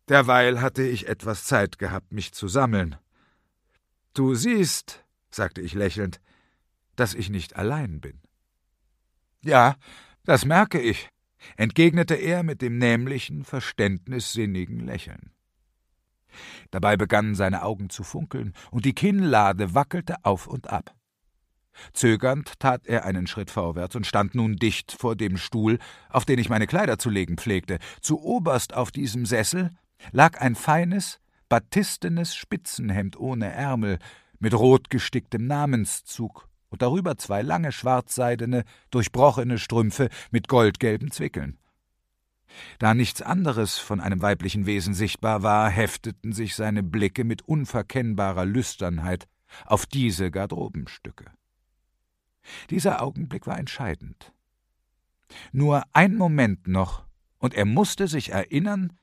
Derweil hatte ich etwas Zeit gehabt, mich zu sammeln. »Du siehst«, sagte ich lächelnd, »dass ich nicht allein bin.« »Ja, das merke ich«, entgegnete er mit dem nämlichen, verständnissinnigen Lächeln. Dabei begannen seine Augen zu funkeln, und die Kinnlade wackelte auf und ab. Zögernd tat er einen Schritt vorwärts und stand nun dicht vor dem Stuhl, auf den ich meine Kleider zu legen pflegte. Zuoberst auf diesem Sessel lag ein feines, batistenes Spitzenhemd ohne Ärmel, mit rot gesticktem Namenszug, und darüber 2 lange schwarzseidene, durchbrochene Strümpfe mit goldgelben Zwickeln. Da nichts anderes von einem weiblichen Wesen sichtbar war, hefteten sich seine Blicke mit unverkennbarer Lüsternheit auf diese Garderobenstücke. Dieser Augenblick war entscheidend. Nur ein Moment noch, und er musste sich erinnern,